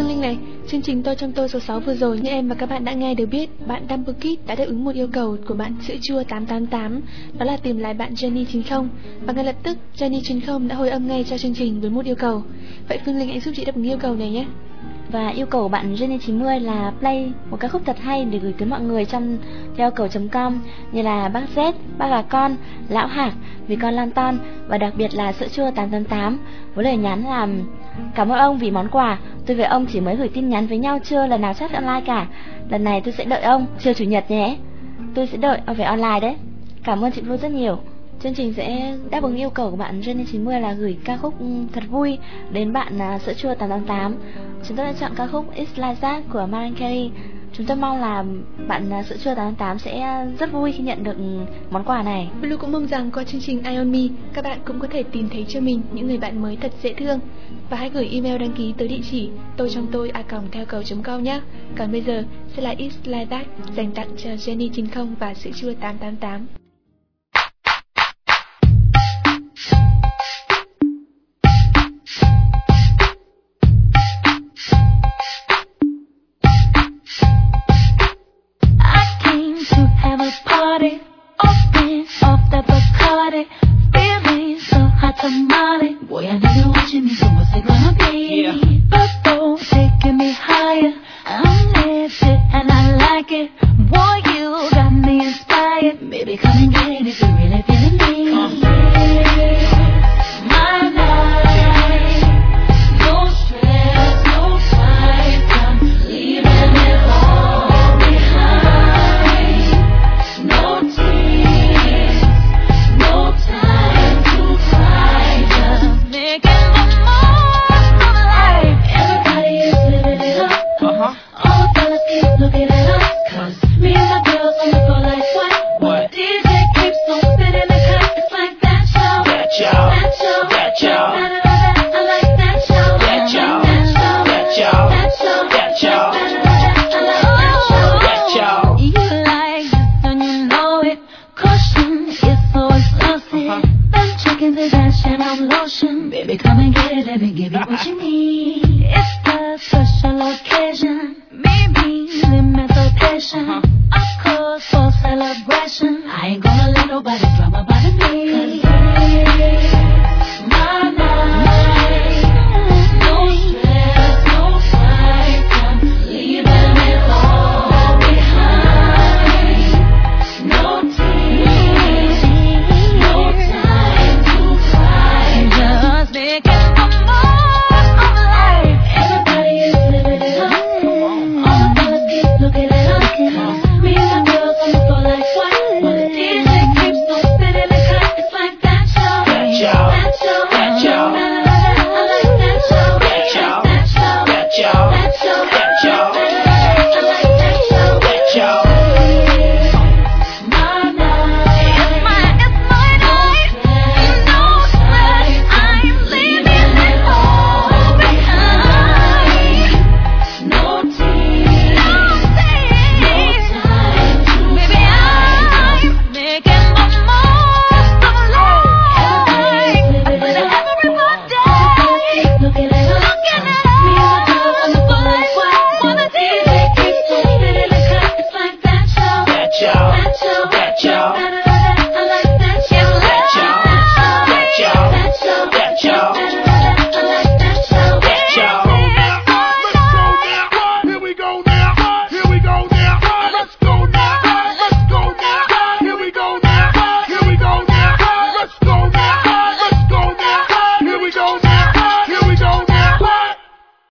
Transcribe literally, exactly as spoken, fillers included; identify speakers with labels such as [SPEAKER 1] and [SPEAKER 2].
[SPEAKER 1] Phương Linh này, chương trình Tôi Trong Tôi số sáu vừa rồi như em và các bạn đã nghe được biết, bạn Dumble Kid đã đáp ứng một yêu cầu của bạn Sữa Chua tám tám tám, đó là tìm lại bạn Jenny chín không. Và ngay lập tức Jenny chín không đã hồi âm ngay cho chương trình với một yêu cầu. Vậy Phương Linh hãy giúp chị đáp ứng yêu cầu này nhé.
[SPEAKER 2] Và yêu cầu của bạn Jenny chín mươi là play một ca khúc thật hay để gửi tới mọi người trong theo cầu chấm com, như là Bác Z, Bác Gà Con, Lão Hạc, Vì Con Lan Ton và đặc biệt là Sữa Chua tám tám tám, với lời nhắn là: cảm ơn ông vì món quà, tôi với ông chỉ mới gửi tin nhắn với nhau chưa lần nào chat online cả. Lần này tôi sẽ đợi ông chiều chủ nhật nhé. Tôi sẽ đợi ông phải online đấy. Cảm ơn chị Blue rất nhiều. Chương trình sẽ đáp ứng yêu cầu của bạn Jenny chín mươi là gửi ca khúc thật vui đến bạn uh, Sữa Chua tám tám tám. Chúng tôi đã chọn ca khúc It's Like That của Mariah Carey. Chúng tôi mong là bạn uh, Sữa Chua tám tám tám sẽ rất vui khi nhận được món quà này.
[SPEAKER 1] Blue cũng mong rằng qua chương trình Ion Me, các bạn cũng có thể tìm thấy cho mình những người bạn mới thật dễ thương. Và hãy gửi email đăng ký tới địa chỉ tôi trong tôi a còng theo cầu chấm com nhé. Còn bây giờ sẽ là It's Like That dành tặng cho Jenny chín không và Sữa Chua tám tám tám.
[SPEAKER 3] Open off the Bacardi, feeling so hot tamale. Boy, I know you're watching me, so what's it gonna be? Yeah. Purple, taking me higher. I'm lifted and I like it. Boy, you got me inspired. Maybe come and get it if you're really feeling me. Uh. My night, no stress, no fight. I'm leaving it all behind. No tears, no time to cry. Just making the most of life. Everybody is living it up. Uh-huh. All the fellas keep looking at us, 'cause me and my girls on the floor like what? What? D J keeps on spinning the cut. It's like that show, that show, that show, that show. I like that show, that show, that show, that show, that show, that show. I like that show, that show. You like this and you know it. Caution is so exclusive. Them chickens is that Chanel lotion. Baby, come and get it, let me give you what you need. It's a special occasion, maybe emancipation, of course for celebration. I ain't gonna let nobody drama.